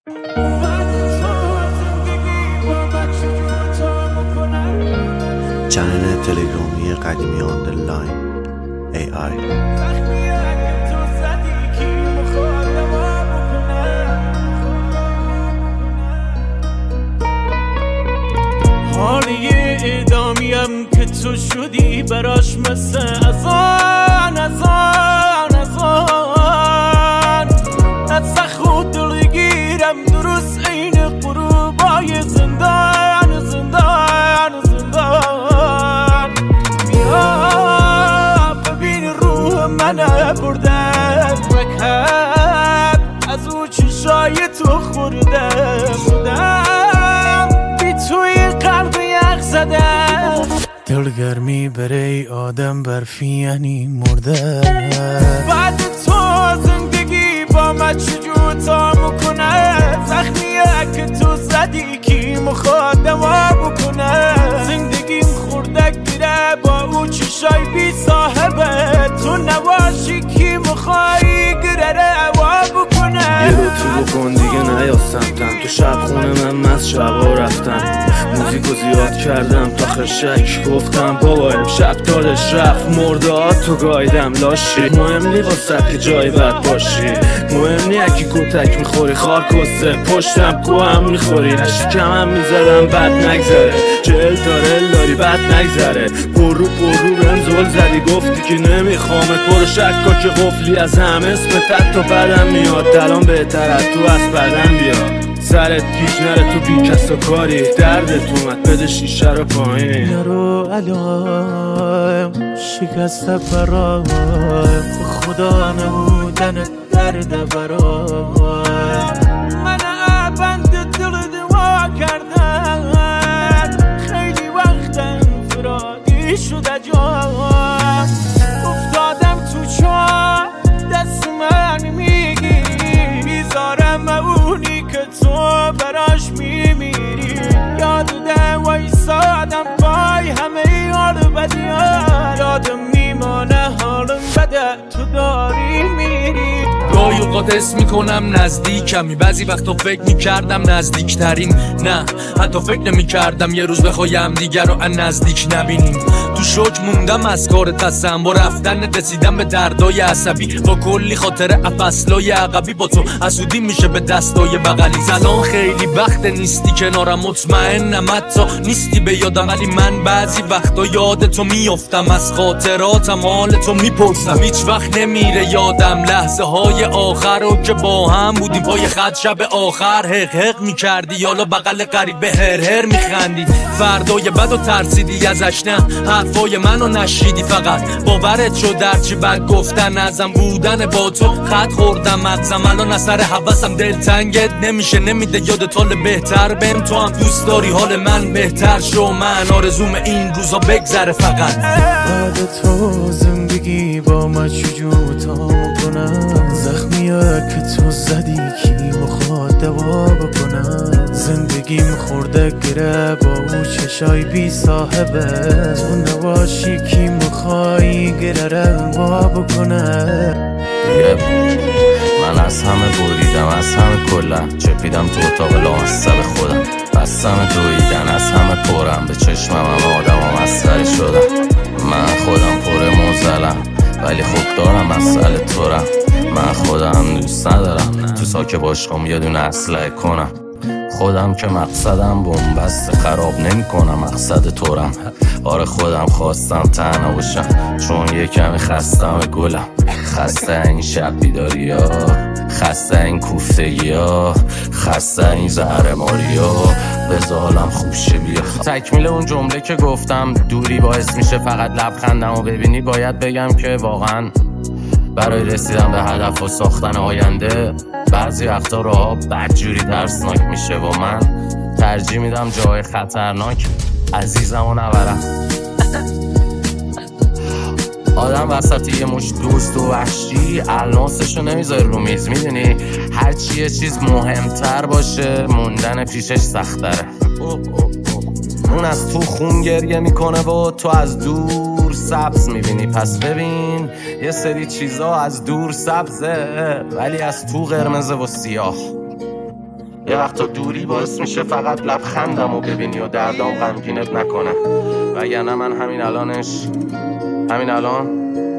چنل تلگرامی قدیمی آندرلاین AI. حالی اعدامیم که تو شدی براش مثل ازان از خود دلگیرم درست این قروبای زندان بیا ببین روح من بردم رکب از او چشای تو خوردم بی توی قلب یخ زدم دلگرمی برای آدم برفی یعنی مرده بعد تو زندگی با من چجور تا میکنه زخمیه که تو زدی کی مخواد دوا بکنه زندگیم خورده گیره با او چشای بی صاحبه تو نواشی کی مخوایی گره روا بکنه یه لطفی بکن دیگه نیا سمتم تو شب خونه من مست شبا رفتم موزیکو زیاد کردم تا خشک گفتم بابا امشب دادش رفت مرده تو گایدم لاشی مهم نی واسه که جای بد باشی مهم نی اکی کتک میخوری خار کسته پشتم کو هم میخوری نشی کم هم میزدم بد نگذره جل داری بد نگذره برو بهم زل زدی گفتی که نمیخوامت برو شکا که غفلی از همه اسمتت تا بدم میاد دلان بهتر از تو از بدم بیا سرت گیج نره تو بی کس و کاری دردت اومد بده شیشه رو پایین نرو علام شکسته برایم خدا نبودن درد برایم من بند دل دوا کردن خیلی وقتم فرادی شده جام افتادم تو چاه دست من میگی بیزارم اونی که تو براش میمیری یاد ده وایسادم پای همه حال بدیان یادم میمانه حالم بده تو داری میری گاهی اوقات حس میکنم نزدیکمی بعضی وقتا فکر میکردم نزدیکترین نه حتی فکر نمیکردم یه روز بخوایم دیگر رو از نزدیک نبینیم تو شوک موندم از کار تصم با رفتن رسیدم به دردای عصبی با کلی خاطر افصلای عقبی با تو اسودی میشه به دستای بغلی زلان خیلی وقت نیستی کنارم مطمئنم حتی نیستی به یادم ولی من بعضی وقتا یاد تو میافتم از خاطراتم حال تو میپرسم هیچ وقت نمیره یادم لحظه های آخر رو که با هم بودیم پای خط شب آخر حق میکردی یالا بغل قریب به هر میخندی فردای بد و ترسیدی ازش نه حرفای منو نشیدی فقط باورت شد درچی بد گفتن ازم بودن با تو خط خوردم مغزم الان اثر حواسم دلتنگت نمیشه نمیده یادت حال بهتر بهم تو هم دوست داری حال من بهتر شو من آرزوم این روزا بگذره فقط بعد تو زندگی با من چجور تا میکنم زخمیه که تو زدی کی مخواد دوا بکنم زندگیم خورده گره با او چشای بی صاحبه تو نباشی کی مخوایی گره روا بکنه من از همه بریدم از همه کلم چپیدم تو اتاق لامصب خودم بستم دویدن از همه پرم به چشمم هم آدم و مسخره شدم من خودم پر موزلم ولی خوب دارم مسئله تورم من خودم دوست ندارم تو ساک باشقم یه دونه اسلحه کنم خودم که مقصدم بومبست خراب نمی کنم مقصد تورم آره خودم خواستم تنها باشم چون یه کمی خستم گلم خسته این شب بیداری ها خسته این کوفتگی ها خسته این زهرماری ها بزالم خوب شه بیا تکمیل اون جمله که گفتم دوری باعث میشه فقط لبخندم و ببینی باید بگم که واقعا برای رسیدن به هدف و ساختن آینده بعضی وقتا راه بدجوری ترسناک میشه و من ترجیح میدم جای خطرناک عزیزم و نبرم آدم وسط یه مش دوست و وحشی الناسشو نمیذاره رو میز میدونی هرچی یه چیز مهمتر باشه موندن پیشش سختره اون از تو خون گریه میکنه و تو از دور سبز میبینی پس ببین یه سری چیزا از دور سبزه ولی از تو قرمزه و سیاه یه وقتا دوری باعث میشه فقط لبخندم و ببینی و دردام غمگینت نکنه. وگرنه من همین الان